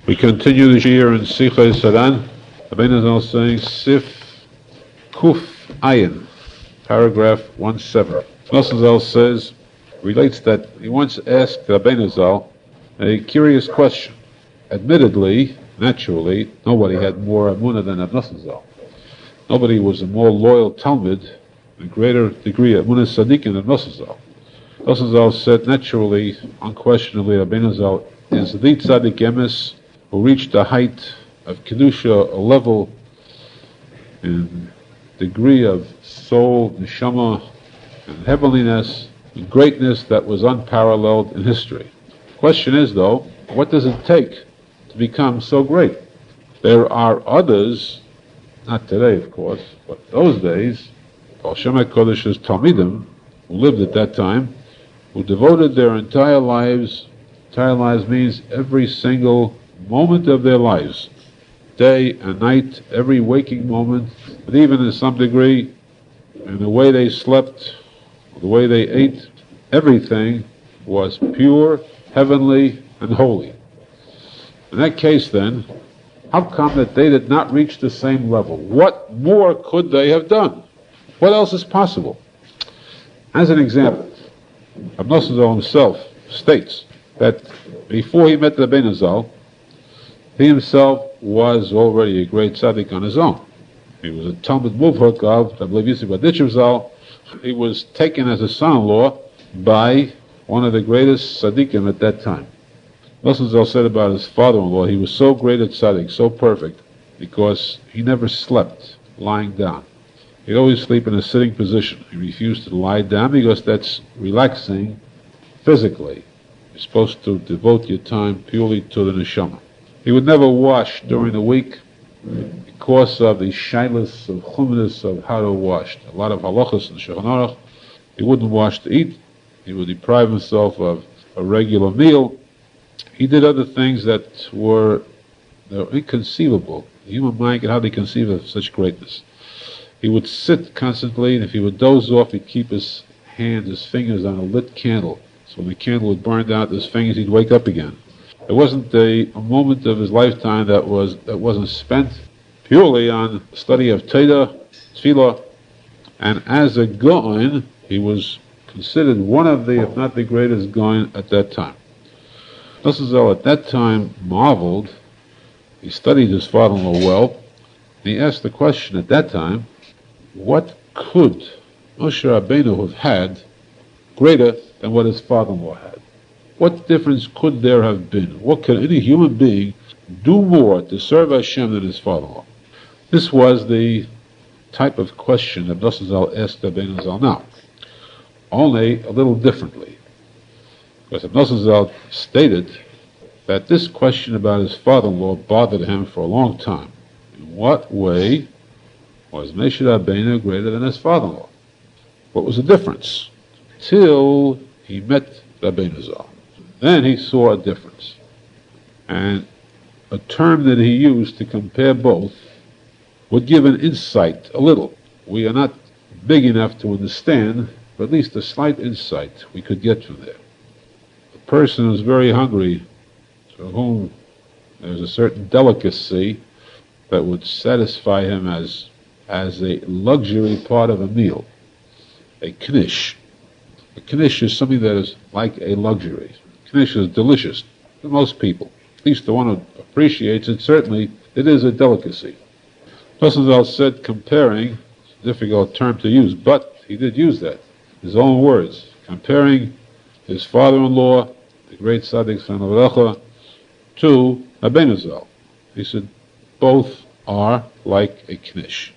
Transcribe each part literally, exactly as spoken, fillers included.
We continue this year in Sichei Saran. Rabbeinu Zal saying Sif Kuf Ayin, paragraph one seven. Nosson Zal says, relates that he once asked Rabbeinu Zal a curious question. Admittedly, naturally, nobody had more emunah than Nosson Zal. Nobody was a more loyal Talmud, a greater degree of emunah tzaddikim than Nosson Zal. Nosson Zal said, naturally, unquestionably, Rabbeinu Zal is the tzaddik emes who reached the height of kedusha, a level and degree of soul, neshama, and heavenliness, and greatness that was unparalleled in history. The question is, though, what does it take to become so great? There are others, not today, of course, but those days, Baal Shem HaKodesh's Talmidim, who lived at that time, who devoted their entire lives, entire lives means every single moment of their lives, day and night, every waking moment, but even in some degree, in the way they slept, the way they ate, everything was pure, heavenly, and holy. In that case, then, how come that they did not reach the same level? What more could they have done? What else is possible? As an example, Nosson Zal himself states that before he met Rabbeinu Zal, he himself was already a great tzaddik on his own. He was a Talmud Muvhak of Rabbi Yosef Baditchev Zal. He was taken as a son-in-law by one of the greatest tzaddikim at that time. Nosson Zal said about his father-in-law, he was so great at tzaddik, so perfect, because he never slept lying down. He'd always sleep in a sitting position. He refused to lie down because that's relaxing physically. You're supposed to devote your time purely to the neshama. He would never wash during the week because of the shyness of chumras of how to wash. A lot of halachas and Shulchan Aruch. He wouldn't wash to eat. He would deprive himself of a regular meal. He did other things that were, that were inconceivable. The human mind can hardly conceive of such greatness. He would sit constantly, and if he would doze off, he'd keep his hand, his fingers on a lit candle. So when the candle would burn down his fingers, he'd wake up again. There wasn't a, a moment of his lifetime that was that wasn't spent purely on study of Torah, Tefillah, and as a Gaon, he was considered one of the, if not the greatest Gaon at that time. Nosson Zal at that time marveled. He studied his father-in-law well. He asked the question at that time, what could Moshe Rabbeinu have had greater than what his father-in-law had? What difference could there have been? What could any human being do more to serve Hashem than his father-in-law? This was the type of question that Nosson Zal asked Rabbeinu Zal now, only a little differently. Because Nosson Zal stated that this question about his father-in-law bothered him for a long time. In what way was Moshe Rabbeinu greater than his father-in-law? What was the difference? Till he met Rabbeinu Zal. Then he saw a difference. And a term that he used to compare both would give an insight, a little. We are not big enough to understand, but at least a slight insight we could get from there. A person who's very hungry, to whom there's a certain delicacy that would satisfy him as, as a luxury part of a meal, a knish. A knish is something that is like a luxury. Knish is delicious to most people, at least the one who appreciates it. Certainly, it is a delicacy. Nosson Zal said comparing, it's a difficult term to use, but he did use that, his own words, comparing his father-in-law, the great tzaddik son of Recha, to Rabbeinu Zal. He said, both are like a knish.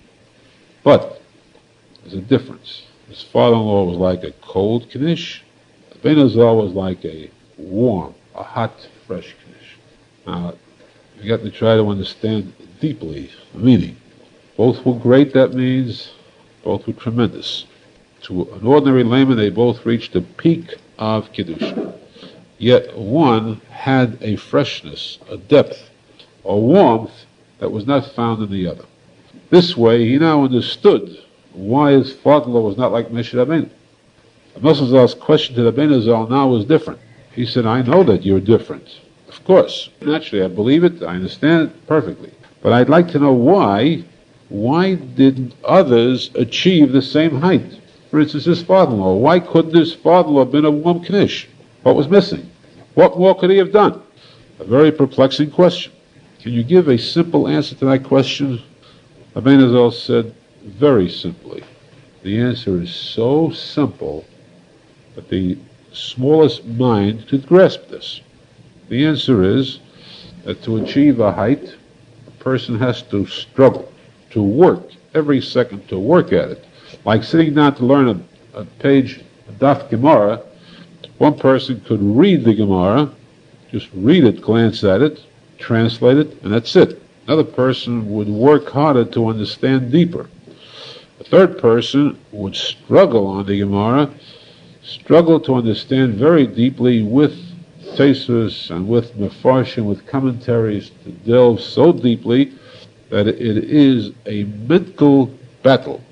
But there's a difference. His father-in-law was like a cold knish. Rabbeinu Zal was like a warm, a hot, fresh knish. Now, you got to try to understand deeply the meaning. Both were great, that means both were tremendous. To an ordinary layman, they both reached the peak of Kedusha. Yet one had a freshness, a depth, a warmth that was not found in the other. This way, he now understood why his father-in-law was not like Moshe Rabbeinu. Nosson Zal's question to Rabbeinu Zal now was different. He said, I know that you're different. Of course, naturally, I believe it, I understand it perfectly. But I'd like to know why, why didn't others achieve the same height? For instance, his father-in-law. Why couldn't his father-in-law have been a warm Knish? What was missing? What more could he have done? A very perplexing question. Can you give a simple answer to that question? Rabbeinu Zal said very simply. The answer is so simple that the smallest mind could grasp this. The answer is that to achieve a height, a person has to struggle, to work, every second to work at it. Like sitting down to learn a, a page, a Daf Gemara, one person could read the Gemara, just read it, glance at it, translate it, and that's it. Another person would work harder to understand deeper. A third person would struggle on the Gemara, struggle to understand very deeply with Tesus and with Mefarshim, with commentaries, to delve so deeply that it is a mental battle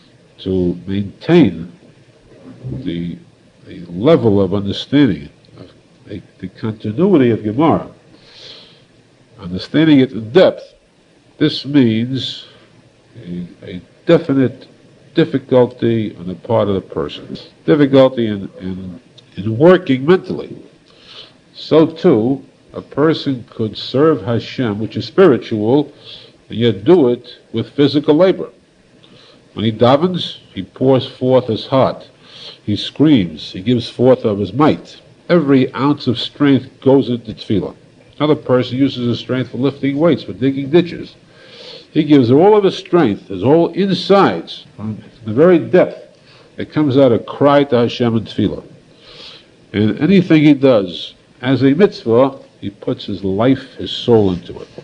to maintain the, the level of understanding, of the, the continuity of Gemara, understanding it in depth. This means a, a definite difficulty on the part of the person, difficulty in, in, in working mentally. So too, a person could serve Hashem, which is spiritual, and yet do it with physical labor. When he davens, he pours forth his heart. He screams, he gives forth of his might. Every ounce of strength goes into tefillah. Another person uses his strength for lifting weights, for digging ditches. He gives all of his strength, his whole insides, from the very depth. It comes out a cry to Hashem in tefillah. And anything he does as a mitzvah, he puts his life, his soul into it.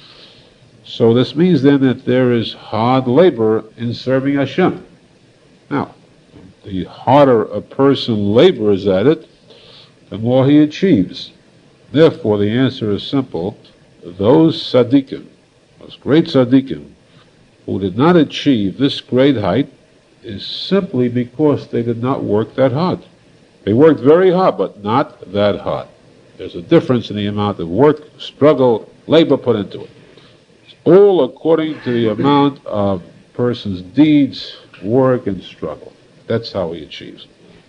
So this means then that there is hard labor in serving Hashem. Now, the harder a person labors at it, the more he achieves. Therefore, the answer is simple. Those tzaddikim, those great tzaddikim, who did not achieve this great height, is simply because they did not work that hard. They worked very hard, but not that hard. There's a difference in the amount of work, struggle, labor put into it. It's all according to the amount of person's deeds, work, and struggle. That's how he achieves.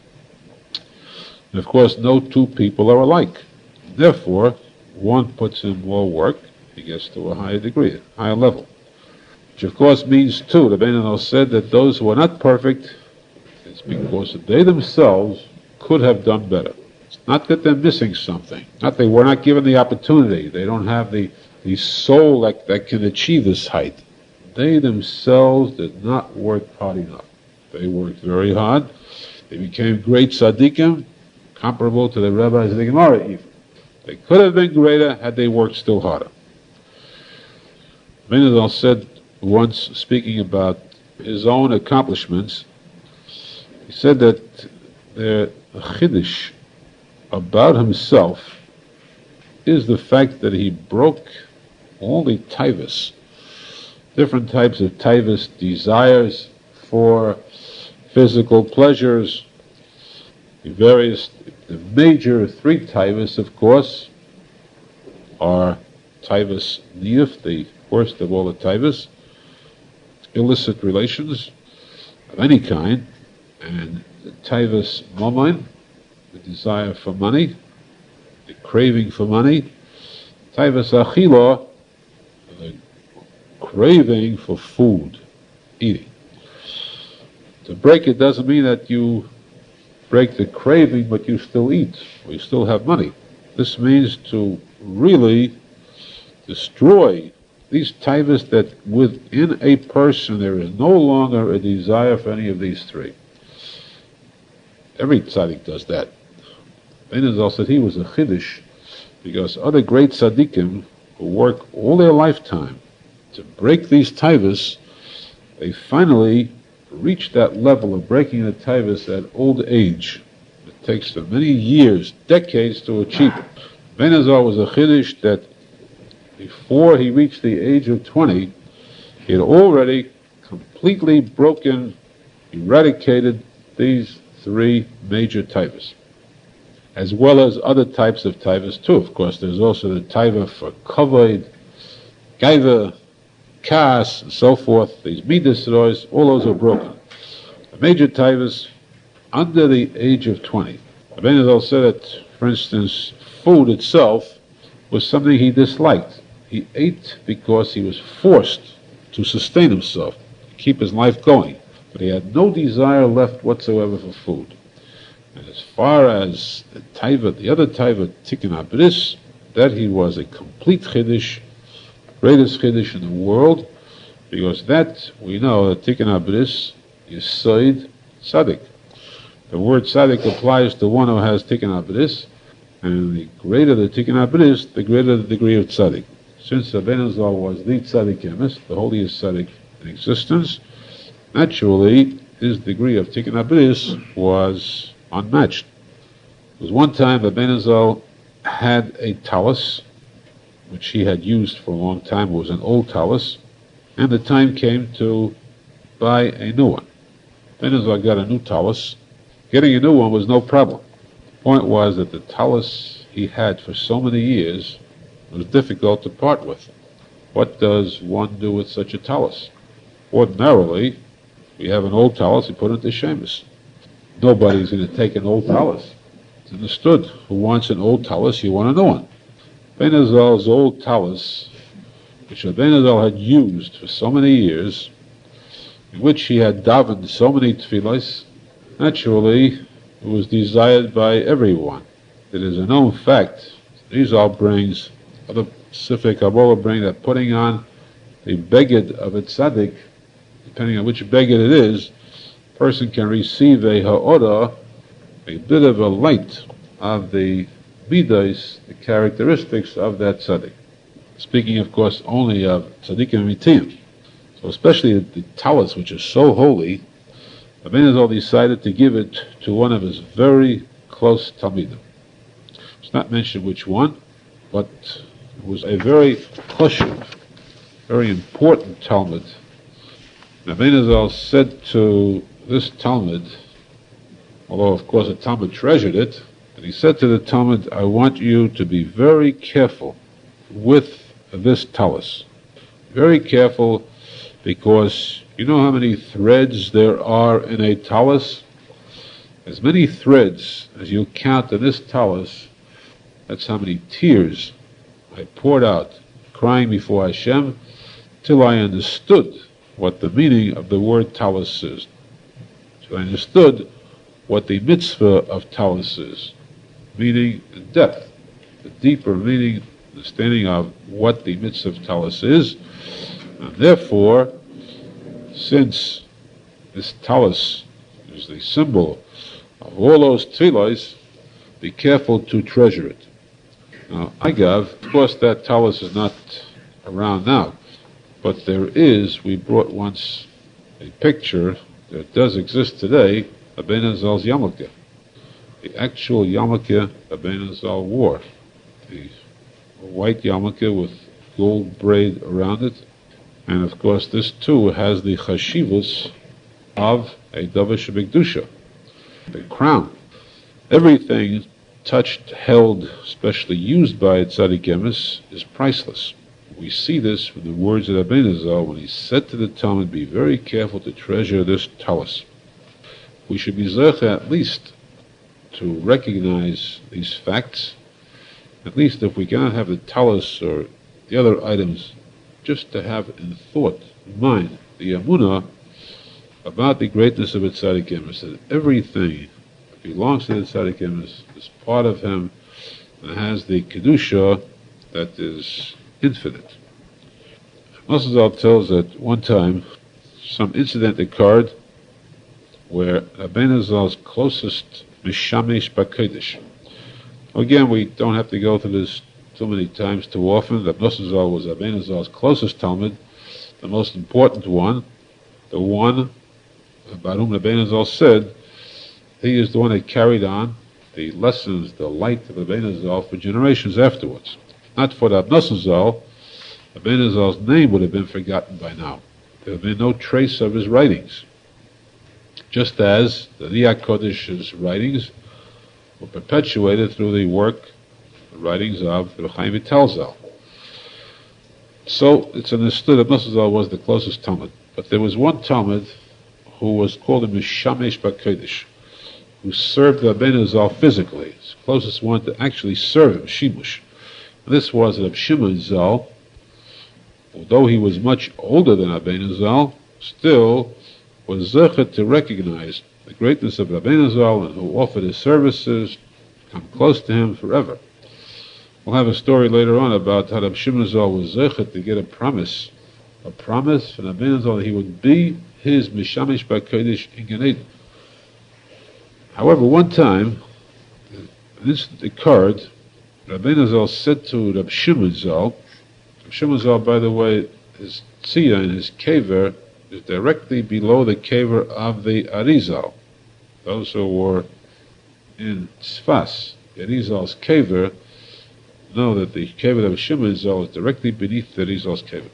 And of course, no two people are alike. Therefore, one puts in more work, he gets to a higher degree, a higher level. Which of course means too, the Rabbeinu said that those who are not perfect, it's because they themselves could have done better. It's not that they're missing something, not they were not given the opportunity, they don't have the, the soul that, that can achieve this height. They themselves did not work hard enough. They worked very hard. They became great tzaddikim, comparable to the rabbis of the Gemara even. They could have been greater had they worked still harder. Rabbeinu said once, speaking about his own accomplishments, he said that the chiddush about himself is the fact that he broke all the taivas, different types of taivas, desires for physical pleasures, the various, the major three taivas, of course, are taivas niyuf, the worst of all the taivas, illicit relations of any kind, and the taivas momain, the desire for money, the craving for money, taivas achila, the craving for food, eating. To break it doesn't mean that you break the craving, but you still eat, or you still have money. This means to really destroy these taivas that within a person there is no longer a desire for any of these three. Every tzaddik does that. Rabbeinu said he was a chiddush because other great tzaddikim who work all their lifetime to break these taivas, they finally reach that level of breaking the taivas at old age. It takes them many years, decades to achieve it. Rabbeinu was a chiddush that before he reached the age of twenty, he had already completely broken, eradicated these three major taivas. as well as other types of taivas too. Of course, there's also the taiva for kavod, gaiva, kas, and so forth. These midas rois, all those are broken. The major taivas under the age of twenty. Rabbeinu Zal said that, for instance, food itself was something he disliked. He ate because he was forced to sustain himself, to keep his life going. But he had no desire left whatsoever for food. And as far as the taiva, the other taiva, tikkun habris, that he was a complete chiddush, greatest chiddush in the world, because that, we know, that tikkun habris is soid tzaddik. The word tzaddik applies to one who has tikkun habris, and the greater the tikkun habris, the greater the degree of tzaddik. Since Rabbeinu Zal was the tzaddik emes, the holiest tzaddik in existence, naturally his degree of tikkun habris was unmatched. There was one time Rabbeinu Zal had a talus, which he had used for a long time. It was an old talus, and the time came to buy a new one. Rabbeinu Zal got a new talus. Getting a new one was no problem. The point was that the talus he had for so many years was difficult to part with. What does one do with such a talus? Ordinarily, we have an old talus, we put it into shemus. Nobody's going to take an old talus. It's understood. Who wants an old talus? You want a new one. Rabbeinu Zal's old talus, which Rabbeinu Zal had used for so many years, in which he had davened so many tefillos, naturally, it was desired by everyone. It is a known fact. Rizal brings, other specific Kabbalah bring that putting on the beged of a tzaddik, depending on which beged it is, a person can receive a ha'odah, a bit of a light of the midas, the characteristics of that tzaddik. Speaking, of course, only of tzaddikim mitiyim. So especially the, the talus, which is so holy, Rabbeinu Zal decided to give it to one of his very close talmidim. It's not mentioned which one, but it was a very choshev, very important talmid. Rabbeinu Zal said to this talmid, although of course the talmid treasured it, but he said to the talmid, I want you to be very careful with this talus. Very careful, because you know how many threads there are in a talus? As many threads as you count in this talus, that's how many tears I poured out, crying before Hashem, till I understood what the meaning of the word talus is. Till I understood what the mitzvah of talus is, meaning in depth, the deeper meaning, understanding of what the mitzvah of talus is, and therefore, since this talus is the symbol of all those tefillos, be careful to treasure it. Now, Agav, of course that talus is not around now, but there is, we brought once a picture that does exist today, Rabbeinu Zal's yarmulke. The actual yarmulke Rabbeinu Zal wore. The white yarmulke with gold braid around it. And of course, this too has the chashivus of a davar shebekdusha, the crown. Everything touched, held, especially used by a tzaddik emes, is priceless. We see this from the words of Rabbeinu Zal when he said to the Talmud, be very careful to treasure this talus. We should be zecher at least to recognize these facts, at least if we cannot have the talus or the other items, just to have in thought, in mind, the emunah about the greatness of a tzaddik emes, that everything that belongs to the tzaddik emes is part of him and has the kedusha that is infinite. Moshe Zal tells that one time some incident occurred where Rabbeinu Zal's closest mishamesh b'kodesh. Again, we don't have to go through this too many times, too often, that Moshe Zal was Rabbeinu Zal's closest talmid, the most important one, the one about whom Rabbeinu Zal said he is the one that carried on the lessons, the light of Rabbeinu Zal for generations afterwards. Not for the Moshe Zal, Rabbeinu Zal's name would have been forgotten by now. There would have been no trace of his writings. Just as the Ruach Kodesh's writings were perpetuated through the work, the writings of Reb Chaim Vital Zal. So it's understood that Nosson Zal was the closest Talmud. But there was one Talmud who was called a Mishamesh Bakodesh, who served Rabbeinu Zal physically. His closest one to actually serve him, Shimush. And this was Reb Shimon Zal. Although he was much older than Rabbeinu Zal, still was zeichet to recognize the greatness of Rabbeinu Zal and who offered his services, come close to him forever. We'll have a story later on about how Reb Shimon Zal was zeichet to get a promise, a promise from Rabbeinu Zal that he would be his Mishamesh Bakodesh in Gan Eden. However, one time, an incident occurred. Rabbeinu Zal said to Reb Shimon Zal, Reb Shimon Zal, by the way, his tzia and his kever is directly below the kever of the Arizal. Those who were in Tzfas, Arizal's kever, know that the kever of Shimon Zal is directly beneath the Arizal's kever.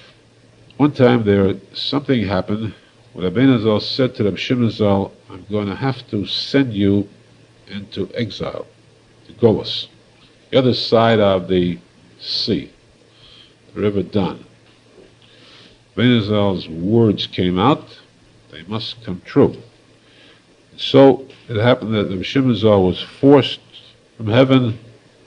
One time there, something happened when Rabbeinu Zal said to Reb Shimon Zal, I'm going to have to send you into exile, to Golos, the other side of the sea, the river Don. Rabbeinu Zal's words came out, they must come true. And so it happened that Reb Shimon Zal was forced from heaven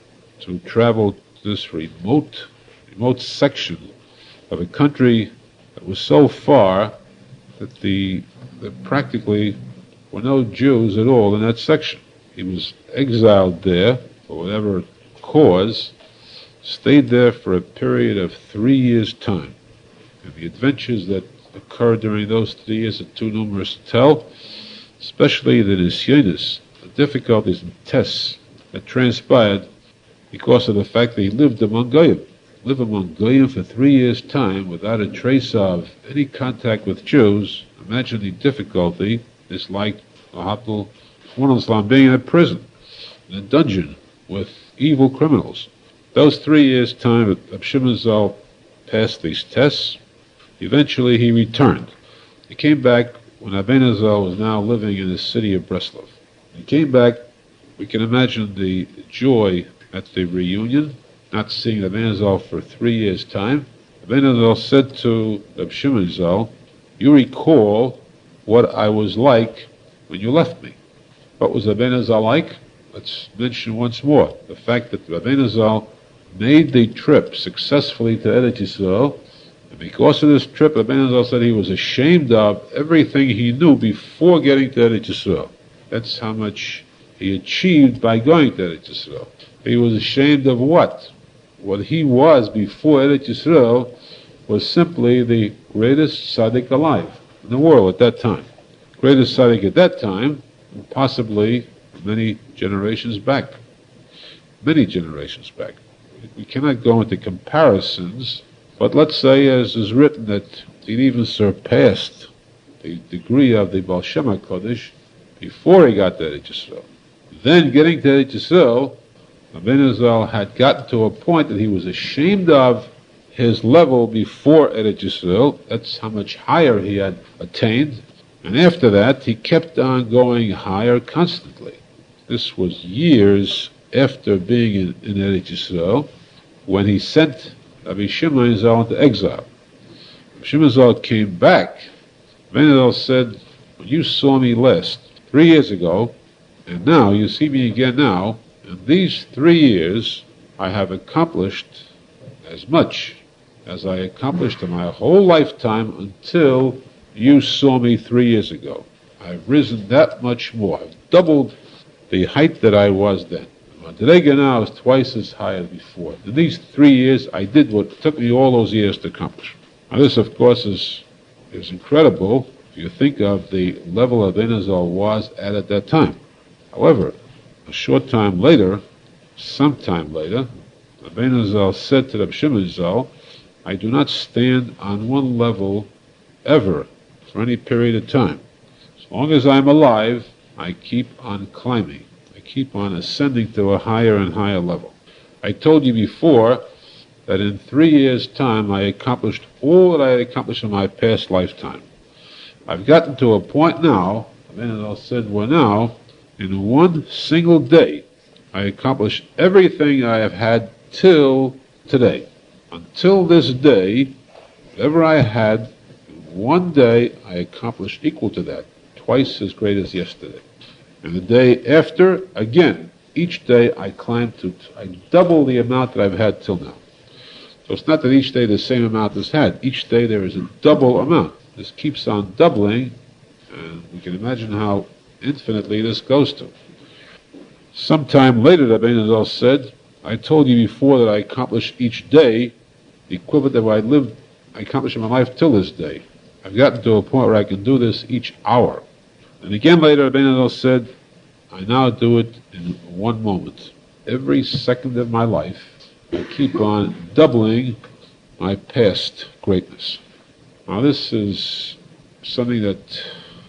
to travel to this remote, remote section of a country that was so far that the, the practically were no Jews at all in that section. He was exiled there for whatever cause, stayed there for a period of three years' time. And the adventures that occurred during those three years are too numerous to tell, especially the nisyonis, the difficulties and tests that transpired because of the fact that he lived among Goyim. Live among Goyim for three years' time without a trace of any contact with Jews. Imagine the difficulty. It's like one of Islam being in a prison, in a dungeon with evil criminals. Those three years' time, Reb Shimon Zal passed these tests. Eventually, he returned. He came back when Rabbeinu Zal was now living in the city of Breslov. He came back. We can imagine the joy at the reunion, not seeing Rabbeinu Zal for three years' time. Rabbeinu Zal said to Reb Shimon Zal, you recall what I was like when you left me. What was Rabbeinu Zal like? Let's mention once more the fact that Rabbeinu Zal made the trip successfully to Eretz Yisrael, and because of this trip, Rabbeinu Zal said he was ashamed of everything he knew before getting to Eretz Yisrael. That's how much he achieved by going to Eretz Yisrael. He was ashamed of what? What he was before Eretz Yisrael was simply the greatest tzaddik alive in the world at that time. Greatest tzaddik at that time, and possibly many generations back. Many generations back. We cannot go into comparisons, but let's say, as is written, that he'd even surpassed the degree of the Baal Shem HaKodesh before he got to Eretz Yisrael. Then, getting to Eretz Yisrael, Rabbeinu Zal had gotten to a point that he was ashamed of his level before Eretz Yisrael. That's how much higher he had attained. And after that, he kept on going higher constantly. This was years after being in, in Eretz Yisrael, when he sent Rabbi Shimon Zal into exile. Rabbi Shimon Zal came back. Rabbeinu Zal said, when you saw me last, three years ago, and now you see me again now, in these three years, I have accomplished as much as I accomplished in my whole lifetime until you saw me three years ago. I've risen that much more. I've doubled the height that I was then. My Madrega now is twice as high as before. In these three years, I did what took me all those years to accomplish. Now this, of course, is, is incredible if you think of the level of Rabbeinu Zal was at at that time. However, a short time later, sometime later, Rabbeinu Zal said to Reb Shimon Zal, I do not stand on one level ever for any period of time. As long as I'm alive, I keep on climbing. I keep on ascending to a higher and higher level. I told you before that in three years' time I accomplished all that I had accomplished in my past lifetime. I've gotten to a point now, Rabbeinu Zal said, where now In one single day, I accomplished everything I have had till today. Until this day, whatever I had, in one day I accomplished equal to that, twice as great as yesterday. And the day after, again, each day I climb to, I double the amount that I've had till now. So it's not that each day the same amount is had. Each day there is a double amount. This keeps on doubling, and we can imagine how infinitely this goes to. Sometime later, Rabbeinu Zal said, I told you before that I accomplished each day the equivalent of what I lived, I accomplished in my life till this day. I've gotten to a point where I can do this each hour. And again later, Rabbeinu Zal said, I now do it in one moment. Every second of my life, I keep on doubling my past greatness. Now this is something that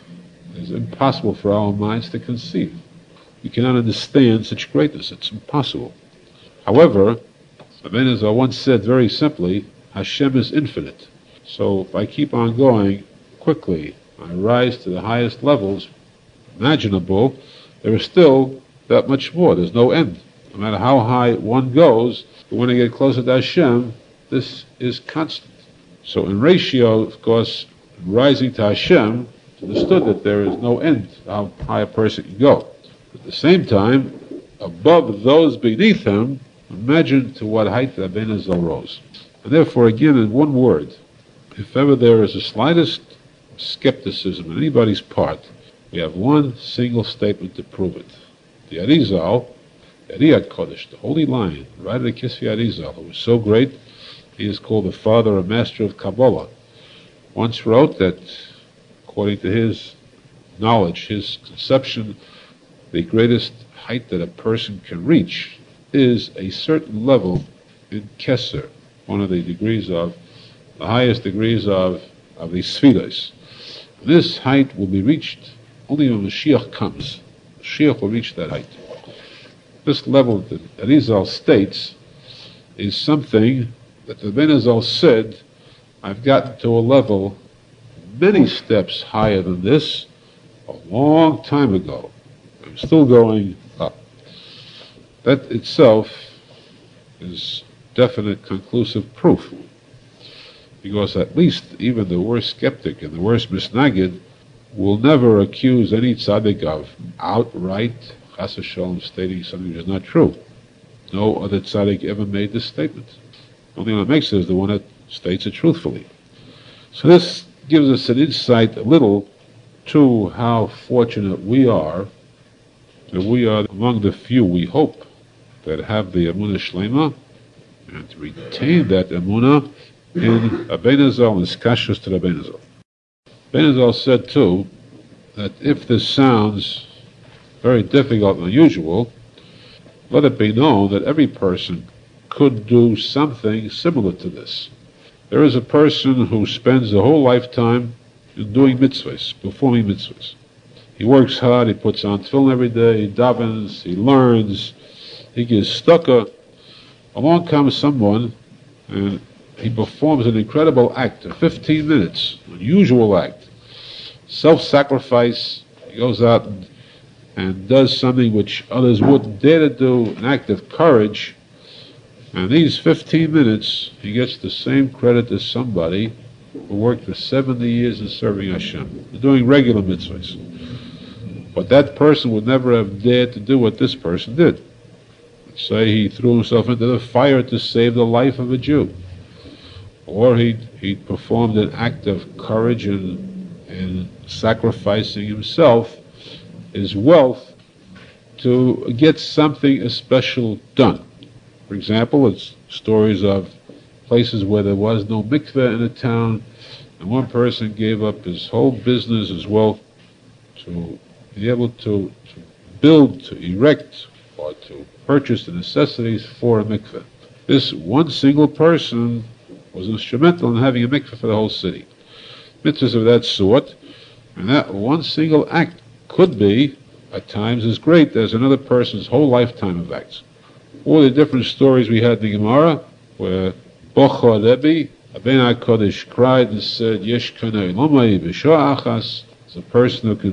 is impossible for our minds to conceive. We cannot understand such greatness. It's impossible. However, Rabbeinu Zal once said very simply, Hashem is infinite. So if I keep on going quickly, I rise to the highest levels imaginable, there is still that much more. There's no end. No matter how high one goes, but when I get closer to Hashem, this is constant. So in ratio, of course, rising to Hashem, it's understood that there is no end to how high a person can go. At the same time, above those beneath him, imagine to what height Rabbeinu Zal rose. And therefore, again, in one word, if ever there is the slightest skepticism on anybody's part, we have one single statement to prove it. The Arizal, the Ariyat Kodesh, the Holy Lion, right at the Kisvi Arizal, who was so great, he is called the father or master of Kabbalah, once wrote that, according to his knowledge, his conception, the greatest height that a person can reach is a certain level in Keser, one of the degrees of, the highest degrees of, of the Sfilos. This height will be reached only when Mashiach comes. Mashiach will reach that height. This level that Arizal states is something that the Rabbeinu Zal said, I've gotten to a level many steps higher than this a long time ago. I'm still going up. That itself is definite, conclusive proof. Because at least even the worst skeptic and the worst misnagid will never accuse any tzaddik of outright chas v'shalom stating something that is not true. No other tzaddik ever made this statement. The only one that makes it is the one that states it truthfully. So this gives us an insight a little to how fortunate we are that we are among the few, we hope, that have the Emunah Shlema, and to retain that Emunah in Rabbeinu Zal and Skashus to Rabbeinu Zal. Rabbeinu Zal said too that if this sounds very difficult and unusual, let it be known that every person could do something similar to this. There is a person who spends the whole lifetime in doing mitzvahs, performing mitzvahs. He works hard, he puts on tefillin every day, he davens, he learns, he gives stucca. Along comes someone and he performs an incredible act of fifteen minutes, unusual act. Self-sacrifice, he goes out and, and does something which others wouldn't dare to do, an act of courage. And these fifteen minutes, he gets the same credit as somebody who worked for seventy years in serving Hashem, doing regular mitzvahs. But that person would never have dared to do what this person did. Let's say he threw himself into the fire to save the life of a Jew. Or he he performed an act of courage and, and sacrificing himself, his wealth, to get something special done. For example, it's stories of places where there was no mikveh in a town, and one person gave up his whole business, his wealth, to be able to, to build, to erect, or to purchase the necessities for a mikveh. This one single person was instrumental in having a mikveh for the whole city. Mitzvahs of that sort, and that one single act could be, at times, as great as another person's whole lifetime of acts. All the different stories we had in the Gemara, where Bocha Rebbe, Rabbeinu HaKodesh, cried and said, Yesh kanei lomai b'shoah achas, it's a person who can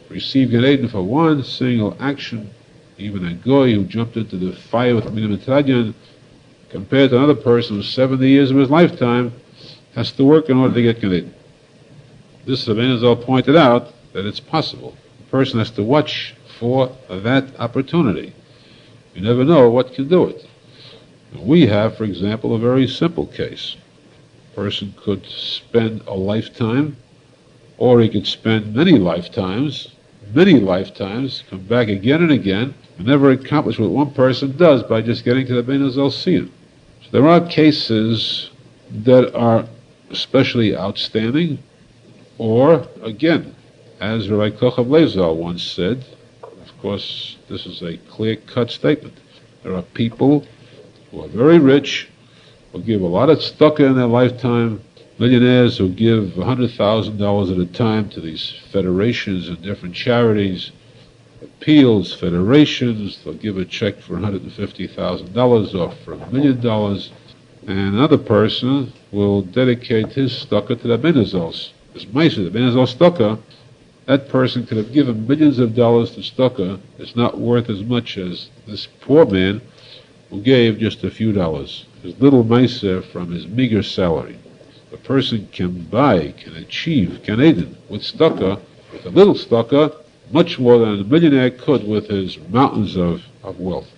receive Gan Eden for one single action. Even a goy who jumped into the fire with Minimum compared to another person who seventy years of his lifetime has to work in order to get Gan Eden. This Rabbeinu Zal pointed out that it's possible. The person has to watch for that opportunity. You never know what can do it. We have, for example, a very simple case. A person could spend a lifetime, or he could spend many lifetimes, many lifetimes, come back again and again, and never accomplish what one person does by just getting to the Rabbeinu Zal Siyum. So there are cases that are especially outstanding, or, again, as Rabbi Kochav Leizal once said, of course, this is a clear-cut statement. There are people who are very rich, who give a lot of tzedakah in their lifetime, millionaires who give one hundred thousand dollars at a time to these federations and different charities, appeals, federations. They'll give a check for one hundred fifty thousand dollars or for a million dollars, and another person will dedicate his tzedakah to the Rabbeinu Zal. This Ma'aser, the Rabbeinu Zal tzedakah, that person could have given millions of dollars to tzedakah. It's not worth as much as this poor man who gave just a few dollars, his little Ma'aser from his meager salary. The person can buy, can achieve Gan Eden with tzedakah, with a little tzedakah, much more than a millionaire could with his mountains of, of wealth.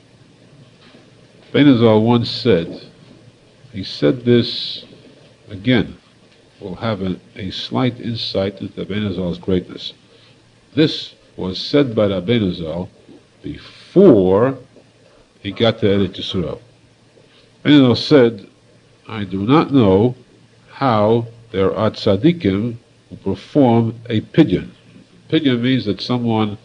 Rabbeinu Zal once said, he said this again, we'll have a, a slight insight into Rabbeinu Zal's greatness. This was said by Rabbeinu Zal before he got to Eretz Yisrael. Rabbeinu Zal said, I do not know how there are tzaddikim who perform a pidyon. Pidyon means that someone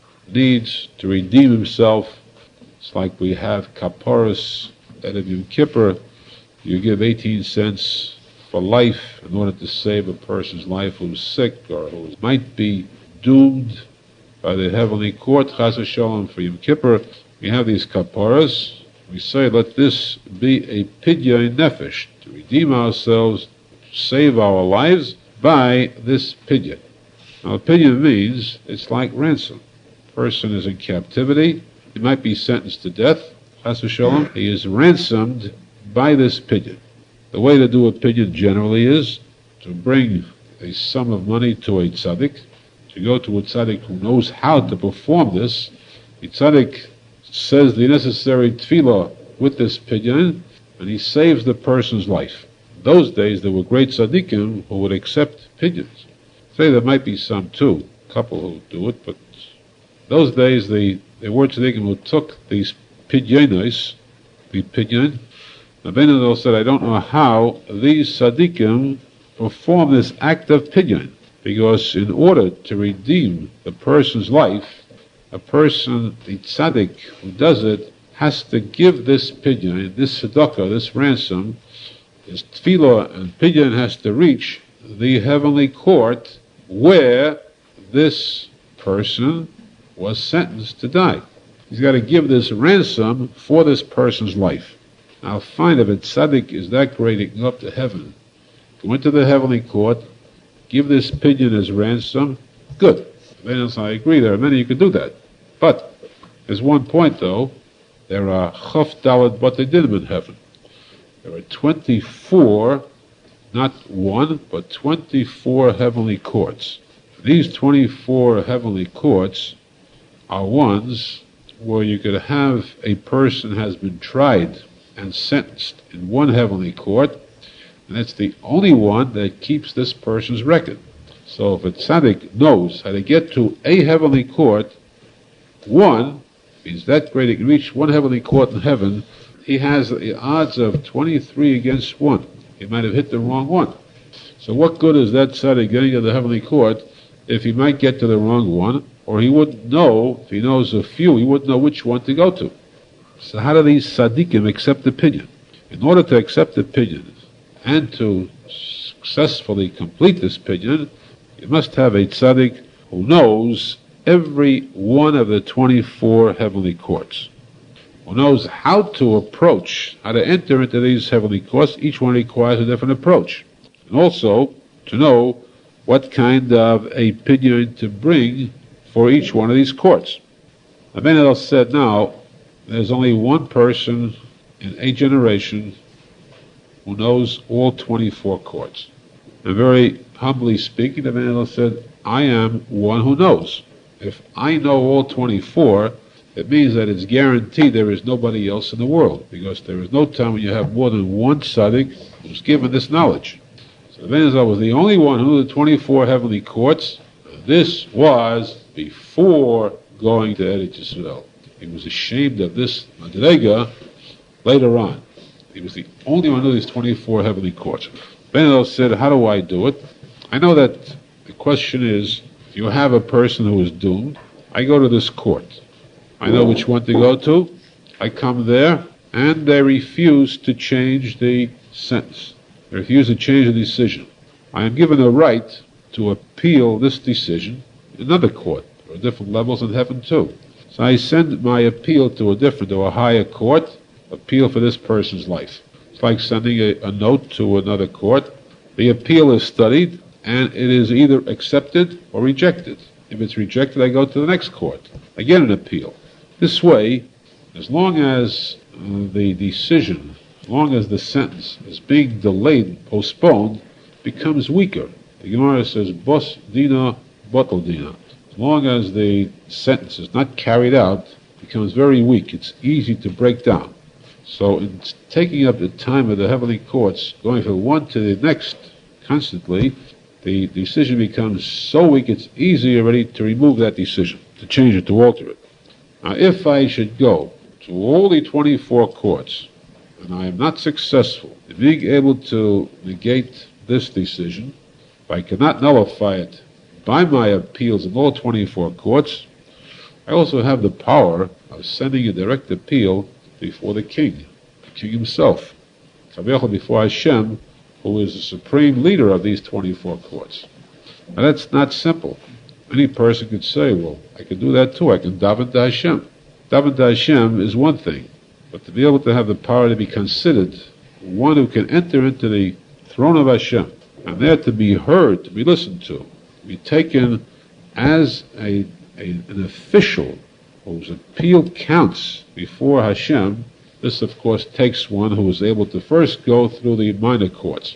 needs to redeem himself. It's like we have kaparas at Yom Kippur. You give eighteen cents for life in order to save a person's life who's sick or who might be doomed by the heavenly court, Chas v'Shalom, for Yom Kippur. We have these kaparas. We say, let this be a pidyon nefesh, to redeem ourselves, save our lives by this pidyon. Now, pidyon means it's like ransom. A person is in captivity. He might be sentenced to death. Chas v'Shalom. He is ransomed by this pidyon. The way to do a pidyon generally is to bring a sum of money to a tzaddik, to go to a tzaddik who knows how to perform this. The tzaddik says the necessary tefillah with this pidyon, and he saves the person's life. In those days, there were great tzaddikim who would accept pidyons. Today, there might be some too, a couple who do it, but those days, the, there were tzaddikim who took these pidyonos, the pidyon. Rabbeinu Zal said, I don't know how these tzaddikim perform this act of pidyon, because in order to redeem the person's life, a person, the tzaddik who does it, has to give this pidyon, this tzedakah, this ransom, this tefillah and pidyon has to reach the heavenly court where this person was sentenced to die. He's got to give this ransom for this person's life. Now, fine, if a tzaddik is that great, he can go up to heaven, go into the heavenly court, give this pidyon as ransom, good. I agree, there are many who could do that. But there's one point, though. There are chaf daled batei dinim in heaven. There are twenty-four, not one, but twenty-four heavenly courts. These twenty-four heavenly courts are ones where you could have a person has been tried and sentenced in one heavenly court, and it's the only one that keeps this person's record. So if a tzaddik knows how to get to a heavenly court, one means that great he can reach one heavenly court in heaven, he has the odds of twenty-three against one. He might have hit the wrong one. So what good is that tzaddik getting to the heavenly court if he might get to the wrong one, or he wouldn't know, if he knows a few, he wouldn't know which one to go to. So how do these tzaddikim accept the pidyon? In order to accept the pidyon and to successfully complete this pidyon, you must have a tzaddik who knows every one of the twenty-four heavenly courts, who knows how to approach, how to enter into these heavenly courts. Each one requires a different approach. And also to know what kind of a opinion to bring for each one of these courts. Ben Hillel said, now, there's only one person in a generation who knows all twenty-four courts. And very humbly speaking, the Ben Hillel said, I am one who knows. If I know all twenty-four, it means that it's guaranteed there is nobody else in the world, because there is no time when you have more than one tzaddik who's given this knowledge. So the Ben Hillel was the only one who knew the twenty-four heavenly courts. This was before going to Eretz Yisrael. He was ashamed of this madrega later on. He was the only one who knew these twenty-four heavenly courts. Ben Hillel said, how do I do it? I know that the question is, you have a person who is doomed. I go to this court. I know which one to go to. I come there, and they refuse to change the sentence. They refuse to change the decision. I am given a right to appeal this decision in another court. There are different levels in heaven too. So I send my appeal to a different, to a higher court, appeal for this person's life. It's like sending a, a note to another court. The appeal is studied, and it is either accepted or rejected. If it's rejected, I go to the next court. I get an appeal. This way, as long as uh, the decision, as long as the sentence is being delayed, postponed, becomes weaker. The Gemara says, Bos dina, botel dina. As long as the sentence is not carried out, it becomes very weak. It's easy to break down. So in taking up the time of the heavenly courts, going from one to the next constantly, the decision becomes so weak it's easy already to remove that decision, to change it, to alter it. Now, if I should go to all the twenty-four courts, and I am not successful in being able to negate this decision, if I cannot nullify it by my appeals in all twenty-four courts, I also have the power of sending a direct appeal before the king, the king himself, before Hashem, who is the supreme leader of these twenty-four courts. Now that's not simple. Any person could say, well, I can do that too. I can daven to Hashem. Daven to Hashem is one thing, but to be able to have the power to be considered one who can enter into the throne of Hashem, and there to be heard, to be listened to, to be taken as a, a an official whose appeal counts before Hashem. This, of course, takes one who is able to first go through the minor courts.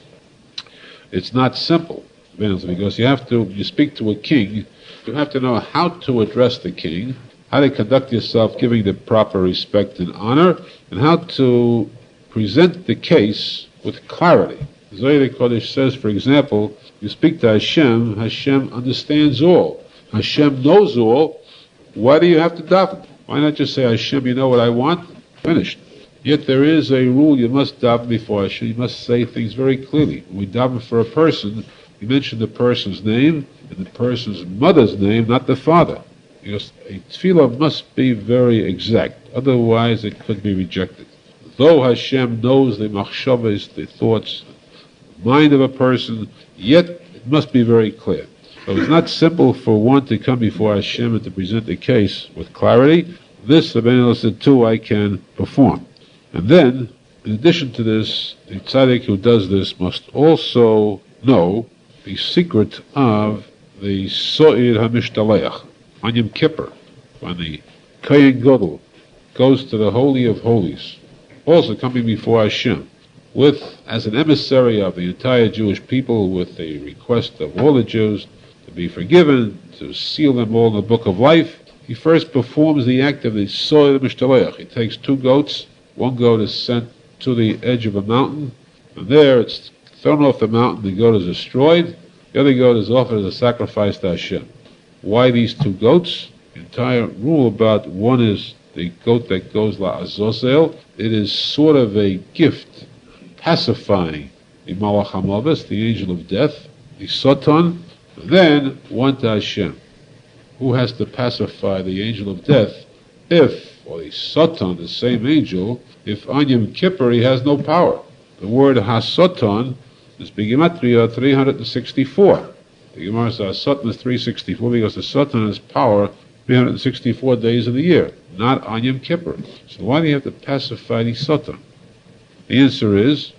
It's not simple, because you have to, you speak to a king, you have to know how to address the king, how to conduct yourself giving the proper respect and honor, and how to present the case with clarity. Zohar Kodesh says, for example, you speak to Hashem, Hashem understands all. Hashem knows all. Why do you have to daven? Why not just say, Hashem, you know what I want? Finished. Yet there is a rule, you must daven before Hashem. You must say things very clearly. When we daven for a person, we mention the person's name and the person's mother's name, not the father. Because a tefillah must be very exact. Otherwise, it could be rejected. Though Hashem knows the machshavas, the thoughts, the mind of a person, yet it must be very clear. So it's not simple for one to come before Hashem and to present a case with clarity. This, the Ben Hillel said, too, I can perform. And then, in addition to this, the tzaddik who does this must also know the secret of the So'ir HaMishtalech, on Yom Kippur, when the Kohen Gadol goes to the Holy of Holies, also coming before Hashem, with, as an emissary of the entire Jewish people, with a request of all the Jews to be forgiven, to seal them all in the book of life. He first performs the act of the So'ir HaMishtalech. He takes two goats. One goat is sent to the edge of a mountain, and there it's thrown off the mountain. The goat is destroyed. The other goat is offered as a sacrifice to Hashem. Why these two goats? The entire rule about one is the goat that goes la azozel. It is sort of a gift, pacifying the malach hamavis, the angel of death, the satan. Then one to Hashem, who has to pacify the angel of death if, or the Satan, the same angel, if on Yom Kippur he has no power. The word ha-Satan is begematria three hundred sixty-four. The Gemara says Satan is three hundred sixty-four because the Satan has power three hundred sixty-four days of the year, not on Yom Kippur. So why do you have to pacify the Satan? The answer is,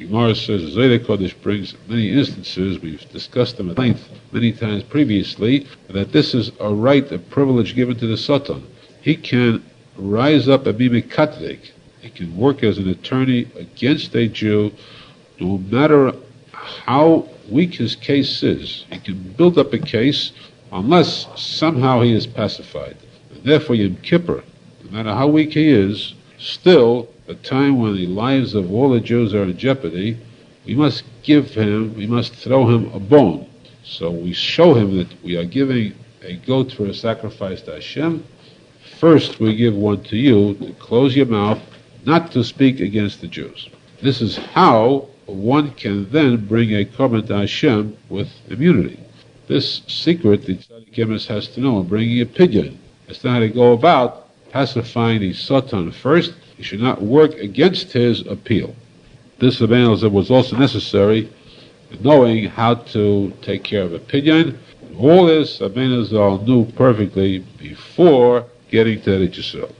The Gemara says Zohar Kodesh brings many instances, we've discussed them at length many times previously, that this is a right, a privilege given to the Satan. He can rise up and be mekatrek. He can work as an attorney against a Jew, no matter how weak his case is. He can build up a case unless somehow he is pacified. And therefore Yom Kippur, no matter how weak he is, still a time when the lives of all the Jews are in jeopardy, we must give him, we must throw him a bone. So we show him that we are giving a goat for a sacrifice to Hashem. First we give one to you to close your mouth, not to speak against the Jews. This is how one can then bring a korban to Hashem with immunity. This secret the tzaddik emes has to know, bringing a pidyon, as to how to go about pacifying the Satan first. He should not work against his appeal. This awareness was also necessary in knowing how to take care of a pidyon. All this Rabbeinu Zal knew perfectly before getting to Eretz Yisrael.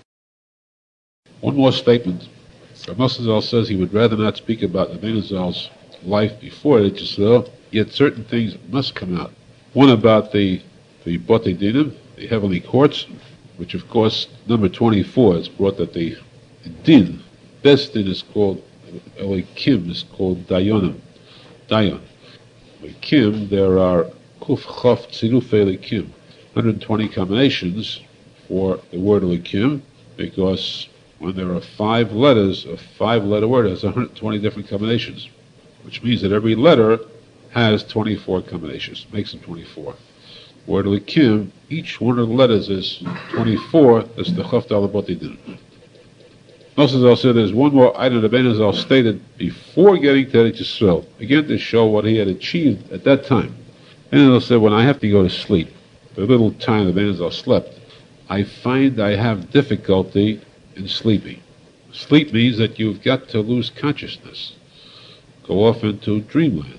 One more statement. Rabbeinu Zal says he would rather not speak about Rabbeinu Zal's life before Eretz Yisrael, yet certain things must come out. One about the the Botei Dinim, the heavenly courts, which of course, number twenty-four is brought that the Din, best din is called, Elikim is called Dayonim, Dayon. Elikim, there are Kuf Chof Tziluf Elikim, one hundred twenty combinations for the word Elikim, because when there are five letters, a five-letter word has one hundred twenty different combinations, which means that every letter has twenty-four combinations, makes them twenty-four. Word Elikim, each one of the letters is twenty-four, that's the Chof Daled Botei Din. Moses Zal said there's one more item that Rabbeinu Zal stated before getting to Eretz Yisrael, again to show what he had achieved at that time. Rabbeinu Zal said, when I have to go to sleep, the little time that Rabbeinu Zal slept, I find I have difficulty in sleeping. Sleep means that you've got to lose consciousness, go off into dreamland.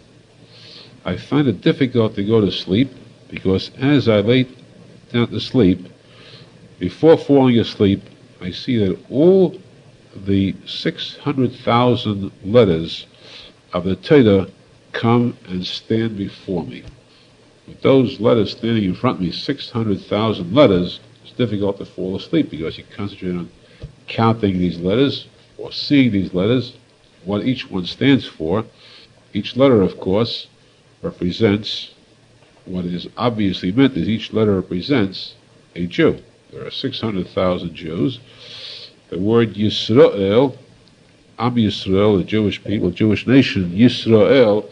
I find it difficult to go to sleep because as I lay down to sleep, before falling asleep, I see that all the six hundred thousand letters of the Torah come and stand before me. With those letters standing in front of me, six hundred thousand letters, it's difficult to fall asleep because you concentrate on counting these letters or seeing these letters, what each one stands for. Each letter, of course, represents what is obviously meant is each letter represents a Jew. There are six hundred thousand Jews. The word Yisrael, Am Yisrael, the Jewish people, Jewish nation, Yisrael,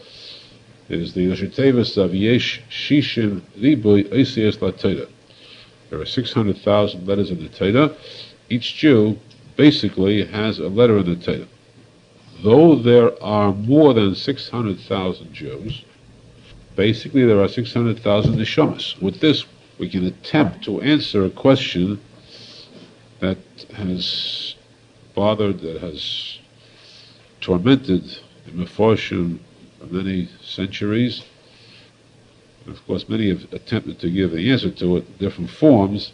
is the Lashon Tevis of Yesh Shishim Riboy Osiyos LaTorah. There are six hundred thousand letters in the Torah. Each Jew basically has a letter in the Torah. Though there are more than six hundred thousand Jews, basically there are six hundred thousand neshamas. With this, we can attempt to answer a question that has bothered, that has tormented the Mefarshim for many centuries. And of course, many have attempted to give the answer to it in different forms.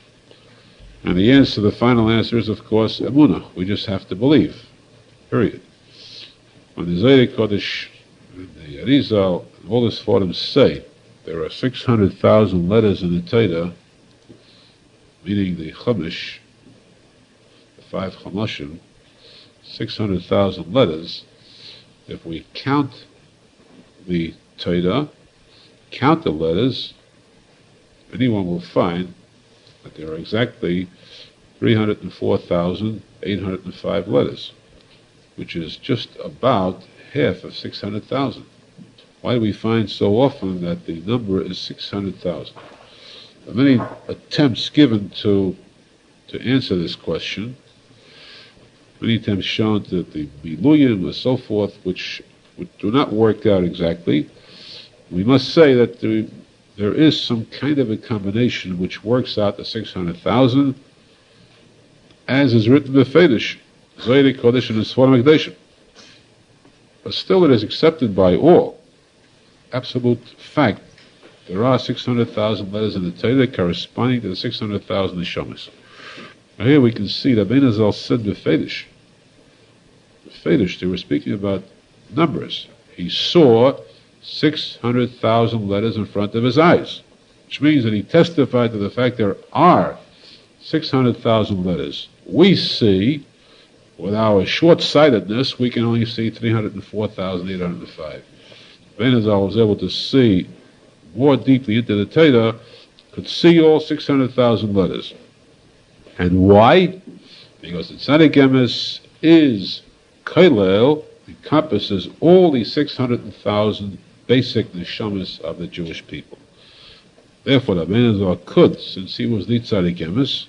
And the answer, the final answer is, of course, Emunah. We just have to believe. Period. When the Zohar Kodesh and the Arizal and all the Sforim say there are six hundred thousand letters in the Torah, meaning the Chumash, the five Chumashim, six hundred thousand letters. If we count the Torah, count the letters, anyone will find that there are exactly three hundred four thousand eight hundred five letters, which is just about half of six hundred thousand. Why do we find so often that the number is six hundred thousand? There are many attempts given to to answer this question, many attempts shown that the Miluyim and so forth, which, which do not work out exactly. We must say that there, there is some kind of a combination which works out the six hundred thousand, as is written in the Fedish, Zohar Kodesh and Sforim Hekdeshim. But still it is accepted by all. Absolute fact. There are six hundred thousand letters in the Torah corresponding to the six hundred thousand Neshamas. Now here we can see that Rabbeinu Zal said the Fedish. The Fedish, they were speaking about numbers. He saw six hundred thousand letters in front of his eyes, which means that he testified to the fact there are six hundred thousand letters. We see, with our short-sightedness, we can only see three hundred four thousand eight hundred five. Benazal was able to see more deeply into the Torah, could see all six hundred thousand letters. And why? Because the Tzaddik Emes is Kailel, encompasses all these six hundred thousand basic neshamas of the Jewish people. Therefore, the Benazal could, since he was the Tzaddik Emes,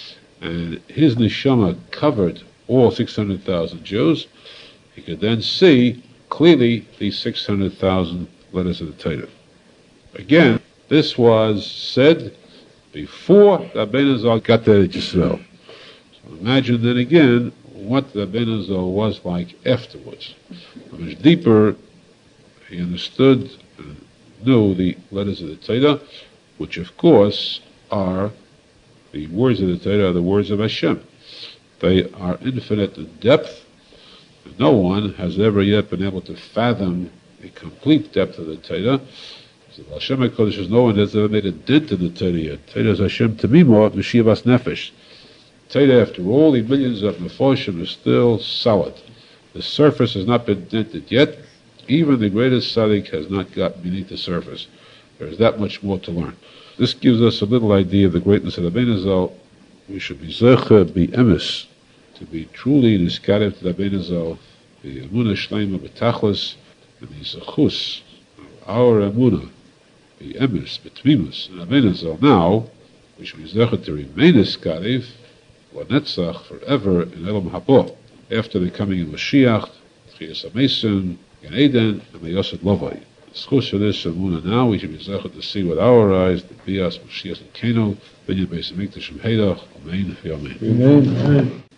and his neshama covered all six hundred thousand Jews, he could then see clearly these six hundred thousand letters of the Torah. Again, this was said before the Benazal got to Yisrael. So imagine then again what the Benazal was like afterwards. How much deeper he understood and knew the letters of the Torah, which of course are the words of the Torah, are the words of Hashem. They are infinite in depth. No one has ever yet been able to fathom the complete depth of the Torah. So Hashem HaKadosh is no one has ever made a dent in the Torah yet. Torah is Hashem Tamimo, Meshivas Nefesh. Torah, after all the millions of Nefoshim, is still solid. The surface has not been dented yet. Even the greatest tzaddik has not got beneath the surface. There is that much more to learn. This gives us a little idea of the greatness of the Benazal. We should be zecher, be emes, to be truly niskarev to the Benazal, the emunah shleima b'tachlis, and the zechus of our emunah, the emes, betmimus, and the Benazal. Now, we should be zecher to remain niskarev, l'netzach, forever in Elam Habo, after the coming of Mashiach, Tchias HaMesim, Gan Eden, and the Yosef Lovai. Zechus of this emunah now, we should be zecher to see with our eyes the Bias, Mashiach, and Keno, Binyan Beis HaMikdash, and Heidach, Amen, Amen. Amen.